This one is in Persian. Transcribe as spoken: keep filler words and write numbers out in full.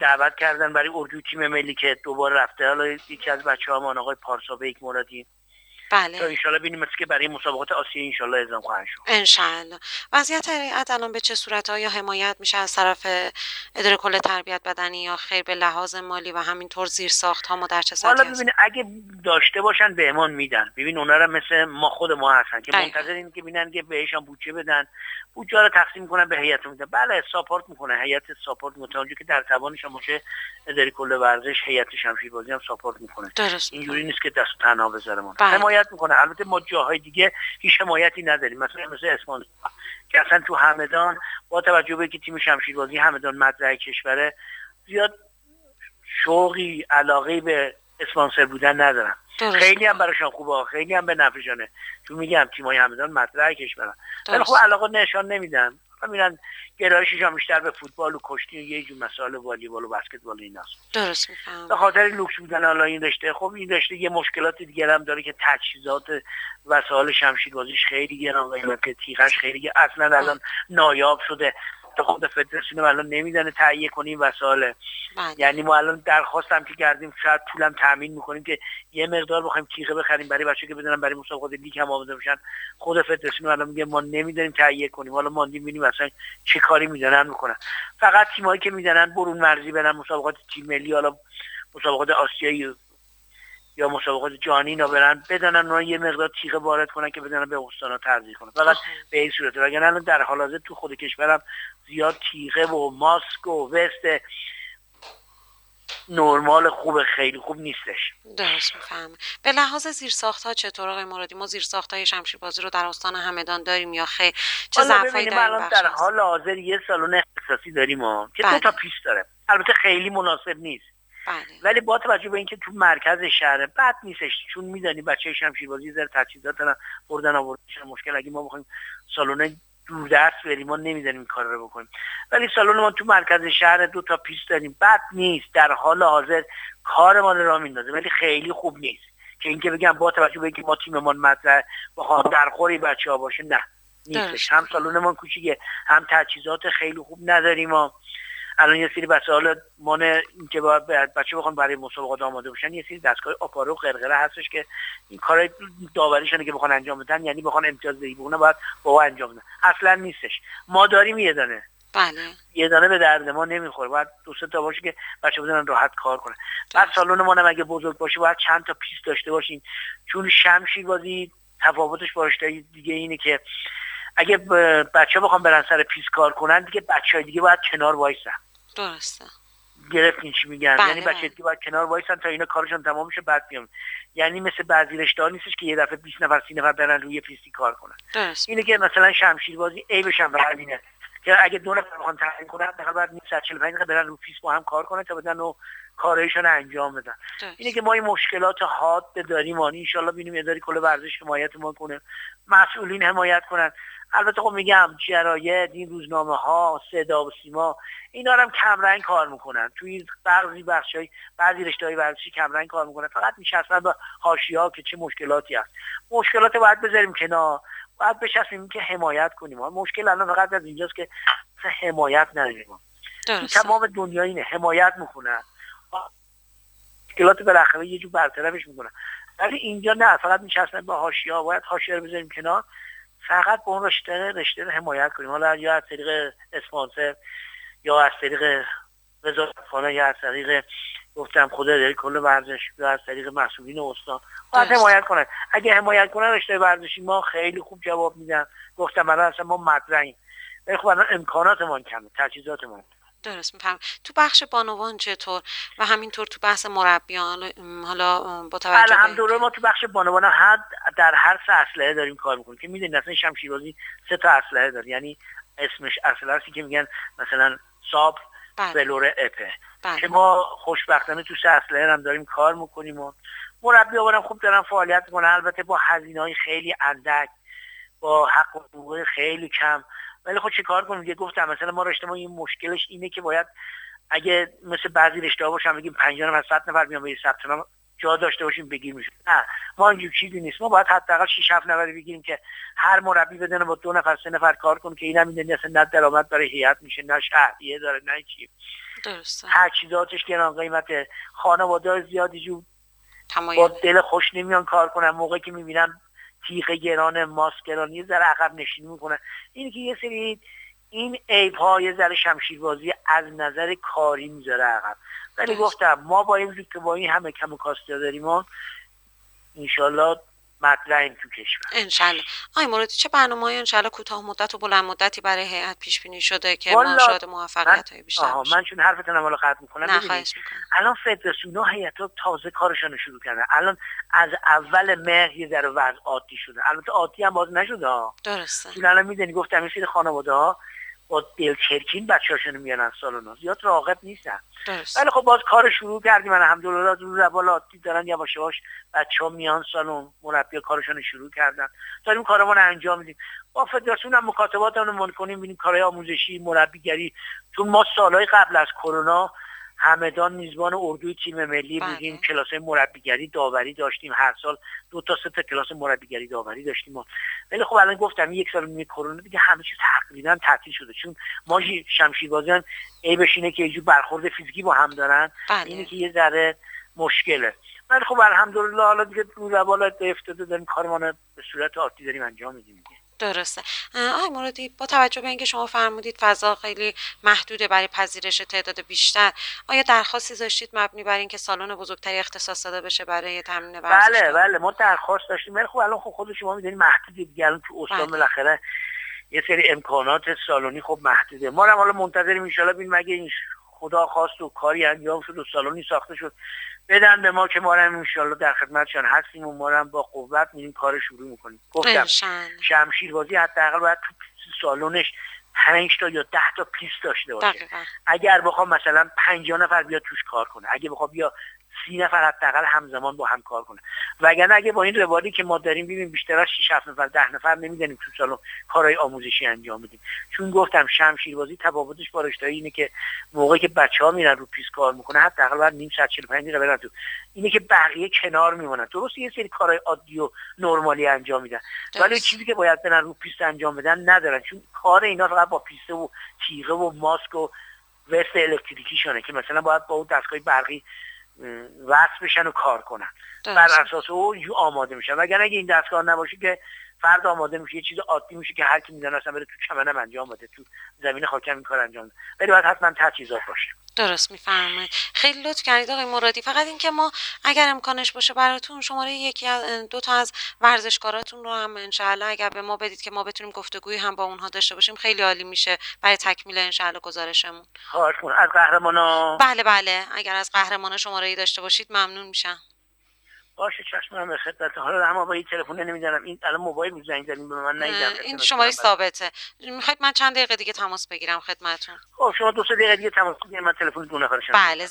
دعوت کردن برای اردو تیم ملی که دوباره رفته. حالا یکی از بچه‌ها ما آقای پارسا بیک مرادی بله. تا انشالله ببینیم مثل که برای مسابقات آسیایی انشالله اعزام خواهند شد. انشالله. وضعیت هیئت الان به چه صورت؟ آیا حمایت میشه از طرف اداره کل تربیت بدنی یا خیر به لحاظ مالی و همینطور زیر ساخت ها ما در چه والا سطحی هست؟ ببین اگه داشته باشن بهمان میدن. ببین اونا را مثل ما خود ما هستن که دقیقا. منتظر این که ببینن که بهشون بودجه بدن، بودجه رو تقسیم میکنن به هیئت میدن. بله ساپورت میکنه هیئت، ساپورت میکنه که در توانش باشه اداره کل ورزش هیئت شمشیربازی هم ساپورت میکنه. درست. اینجوری نیست که دست تنها بذاره ما. بله. حمایت میکنه. البته ما جاهای دیگه هیچ حمایتی نداریم، مثلا مثل اسپانسر که اصلا تو همدان با توجه به اینکه تیم شمشیربازی همدان مدرعه کشوره زیاد شوقی علاقه به اسپانسر بودن ندارن. درست. خیلی هم براشون خوبه، خیلی هم به نفعشونه، چون میگم تیمای همدان مطرح کشورن ولی خب علاقه نشان نمیدن، میرن گرایششون بیشتر به فوتبال و کشتی و یه جور مسائل والیبال و بسکتبال ایناست. درست میفهمم. به خاطر لوکس بودن حالا این رشته. خب این رشته یه مشکلات دیگه هم داره که تجهیزات وسایل شمشیربازیش خیلی گران قیمته، تیغش خیلی اصلا الان نایاب شده. تا خود فدراسیون الان نمیدونه تهیه کنیم وسایل. یعنی ما الان درخواست هم که کردیم شاید پولم تامین میکنیم که یه مقدار بخوایم تیغه بخریم برای بچه‌ها که بدونن برای مسابقات لیگ هم آماده بشن. خود فدراسیون الان میگه ما نمیدونیم تهیه کنیم. حالا ماندیم ببینیم اصلا چه کاری میدونن میکنن. فقط تیمایی که میدونن برون مرزی برن مسابقات تیم ملی، حالا مسابقات آسیایی یا مسابقات جهانی اینا برن بدونن اونا یه مقدار تیغه وارد کنن که بدونن به استانا تزریق کنن. فقط به این صورت. وگرنه الان در حال حاضر تو خود کشورم زیاد تیغه و ماسک و وست نرمال خوب خیلی خوب نیستش. درست میفهمم. به لحاظ زیرساخت‌ها چطور آقای مرادی؟ ما زیرساخت‌های شمشیربازی رو در استان همدان داریم یا خیر؟ چه ضعفایی در الان در حال حاضر یه سالن اختصاصی داریم ما که دو تا پیست داره. البته خیلی مناسب نیست. بله. ولی با توجه به اینکه تو مرکز شهر بد نیستش، چون میدونی بچه شمشیربازی زر تجهیزات دارن بردن آوردنش مشکل. اگه ما بخوایم سالن دوردست بریم ما نمیدونیم این کار رو بکنیم. ولی سالن ما تو مرکز شهر دو تا پیست داریم، بد نیست، در حال حاضر کار ما رو راه میندازه، ولی خیلی خوب نیست که اینکه بگم با توجه به اینکه ما تیممون مطرح بخوام درخوری بچه‌ها باشه، نه نیستش. هم سالنمون کوچیکه، هم تجهیزات خیلی خوب نداریم. ما الان یه سری وسایل ما نه اینکه باید بچه بخوان برای مسابقات آماده بشن، یه سری دستگاه آپارو و قرقره هستش که این کارای داوریشونه که بخوان انجام بدن، یعنی بخوان امتیاز دهی بکنن باید با انجام بدن. اصلا نیستش. ما داریم یه دانه. بله. یه دانه به درد ما نمیخوره. باید دو سه تا باشه که بچه بدونن راحت کار کنن. بعد سالن ما هم اگه بزرگ باشه باید چند تا پیست داشته باشیم، چون شمشیربازی تفاوتش با رشته دیگه اینه که اگه بچه‌ها بخوام برن سر پیست کار کنن دیگه بچه‌های دیگه باید کنار وایسن. درسته. گرفتین چی میگم؟ بله یعنی بچه‌ها دیگه باید کنار وایسن تا اینا کارشون تمام شه بعد بیان. یعنی مثل بعضی رشته‌ها نیستش که یه دفعه بیست نفر سی نفر برن روی پیستی کار کنن. درست. اینه که مثلا شمشیربازی عیبش هم همینه که اگه دو نفر بخوان تمرین کنن حداقل بعد نیم چهل و پنج دقیقه برن رو پیست با هم کار کنن تا بدن و کارایشون انجام بدن. درست. اینه که ما این مشکلات حاد داریم. ان شاءالله ببینیم اداره کل ورزش حمایت ما کنه، مسئولین حمایت کنن. البته خب میگم جراید این روزنامه ها، صدا و سیما اینا هم کمرنگ کار میکنن. توی بعضی بخشای بعضی رشته‌های ورزشی کمرنگ کار میکنن، فقط میشستن با حاشیه‌ها که چه مشکلاتی هست. مشکلات باید بذاریم کنار، باید بچسبیم که حمایت کنیم. مشکل الان فقط از اینجاست که حمایت نداریم. تمام دنیا اینه حمایت میکنن، مشکلات بالاخره یه جور برطرفش میکنن، ولی اینجا نه، فقط میشستن با حاشیه‌ها. باید حاشیه رو بذاریم کنار، فقط با اون رشته رشته رو حمایت کنیم. حالا یا از طریق اسپانسر یا از طریق وزارتخانه یا از طریق گفتم خود اداره کل ورزش یا از طریق مسئولین استان باید حمایت کنن. اگه حمایت کنن رشته ورزشی ما خیلی خوب جواب میدن. گفتم الان اصلا ما مطرحیم، ولی خب الان امکاناتمون کمه، تجهیزاتمون. درست میفهم. تو بخش بانوان چطور و همینطور تو بحث مربیان حالا با توجه به الحمدلله ما تو بخش بانوان حد در هر سه اسلحه داریم کار میکنیم که میدونید اصلا شمشیربازی سه تا اسلحه داره، یعنی اسمش اسلحه هستی که میگن مثلا ساب، فلور، اپه بله. که ما خوشبختانه تو سه اسلحه هم داریم کار میکنیم و مربی‌ها هم خوب دارن فعالیت میکنن، البته با هزینه‌های خیلی اندک، با حق و حقوق خیلی کم. ولی خب چه کار کنیم دیگه. گفتم مثلا ما رشته ما این مشکلش اینه که باید اگه مثل بعضی رشته‌ها باشن بگیم پنجاه نفر صد نفر بیان به ثبت نام جا داشته باشیم بگیر میشه. نه، ما اینجوری چیزی نیست. ما باید حداقل شش هفت نفر بگیریم که هر مربی بدونه با دو نفر سه نفر کار کنه که اینا میدونی اصلا نه درآمد برای هیئت میشه، نه شهریه داره، نه چی. درسته. تجهیزاتش گران قیمته، خانواده زیادی جو تمایل. با دل خوش نمیان کار کنن، موقعی که میبینن تیغ گران، ماسک گران، یه ذره عقب نشینی میکنن. این که یه سری این عیب ها یه ذره شمشیربازی از نظر کاری میذاره عقب. ولی گفتم ما با این وجود که با این همه کم و کاسته داریم ما انشالله مطرحیم تو کشور. انشالله. آقای مرادی چه برنامه‌ای انشالله کوتاه مدت و بلند مدتی برای هیئت پیش بینی شده که ما شاهد موفقیت‌های بیشتر باشیم؟ من چون حرفتون حالا قطع می‌کنم، ببینید الان فدراسیون‌ها هیئت‌ها تازه کارشون رو شروع کردن. الان از اول مهر یه ذره وضع عادی شده. البته عادی هم باز نشده ها. درسته. چون الان می‌دونی گفتم این سری خانواده‌ها با دلچرکین بچه‌هاشون میارن سالن، زیاد راغب نیستن. درسته. ولی خب باز کار شروع کردیم، الحمدلله رو روال عادی دارن یواش یواش بچه‌ها میان سالن، مربی کارشون شروع کردن، داریم کارمون انجام میدیم. با فدراسیون هم مکاتباتمون می‌کنیم، ببینیم کارهای آموزشی، مربیگری، چون ما سالهای قبل از کرونا همدان میزبان اردوی تیم ملی بودیم، کلاس‌های مربیگری داوری داشتیم، هر سال دو تا سه تا کلاس مربیگری داوری داشتیم ما. ولی خب الان گفتم یک سال نیمه کرونا دیگه همه چیز تقریبا تعطیل شده، چون ما شمشیربازان عیبش اینه که یه جور برخورد فیزیکی با هم دارن. بله. اینه که یه ذره مشکله. ولی خب الحمدلله حالا دیگه رو روالات افتاده، داریم کارمون به صورت عادی داریم انجام میدیم. درسته. آقای مرادی با توجه به اینکه شما فرمودید فضا خیلی محدوده برای پذیرش تعداد بیشتر، آیا درخواستی داشتید مبنی بر اینکه سالن بزرگتری اختصاص داده بشه برای تامین ورزش؟ بله بله ما درخواست داشتیم، ولی خب الان خب خود شما می‌دونید محدوده دیگه. الان تو استان بالاخره یه سری امکانات سالونی خب محدوده. ما هم حالا منتظریم ان شاءالله ببینیم اگه این خدا خواست و کاری انجام شد و سالونی ساخته شد بدن به ما که ما هم ان شاءالله در خدمتشان هستیم و ما هم با قوت میریم کار شروع میکنیم. گفتم شمشیربازی حداقل باید تو سالونش پنج تا یا ده تا پیست داشته باشه. دقیقا. اگر بخوام مثلا پنجاه نفر بیاد توش کار کنه، اگه بخوام بیا سی نفر حداقل همزمان با هم کار کنه، وگرنه اگه با این روالی که ما داریم ببین بیشتر از شش هفت نفر ده نفر نمیدونیم تو سالن کارهای آموزشی انجام بدیم. چون گفتم شمشیربازی تفاوتش با رشته اینه که موقعی که بچه‌ها میرن رو پیست کار میکنه حداقل بعد نیم ساعت چهل و پنج دقیقه برن تو، اینه که بقیه کنار میمونن. درسته یه سری کارهای عادی و نرمالی انجام میدن، ولی چیزی که باید برن رو پیست انجام بدن ندارن، چون کار اینا فقط با پیست و تیغه و ماسک و وست الکتریکیشونه که مثلا باید با اون دستگاه برقی وصل بشن و کار کنن. بر اساس اون آماده میشن، وگرنه اگه این دستگاه نباشه که فرد آماده میشه یه چیز عادی میشه که هر کی میدونه اصلا بره تو چمنم انجام بده، تو زمین خاکم این کار انجام بده. ولی باید حتما تجهیزات باشه. درست میفرمایید. خیلی لطف کردید آقای مرادی. فقط این که ما اگر امکانش باشه براتون شماره یکی از دو تا از ورزشکاراتون رو هم انشالله اگر به ما بدید که ما بتونیم گفتگویی هم با اونها داشته باشیم خیلی عالی میشه برای تکمیل انشالله گزارشمون. خواهش می‌کنم. از قهرمانا؟ بله بله اگر از قهرمانا شماره‌ای داشته باشید ممنون میشم. باشه چشم من به خدمت. حالا اما با این تلفن نمی‌زنم، این الان موبایل رو زنگ زدیم به من ندیدم. این شماره ثابته. میخواید من چند دقیقه دیگه تماس بگیرم خدمتتون؟ خب شما دو سه دقیقه دیگه تماس بگیرید، من تلفن دو نفرشم. بله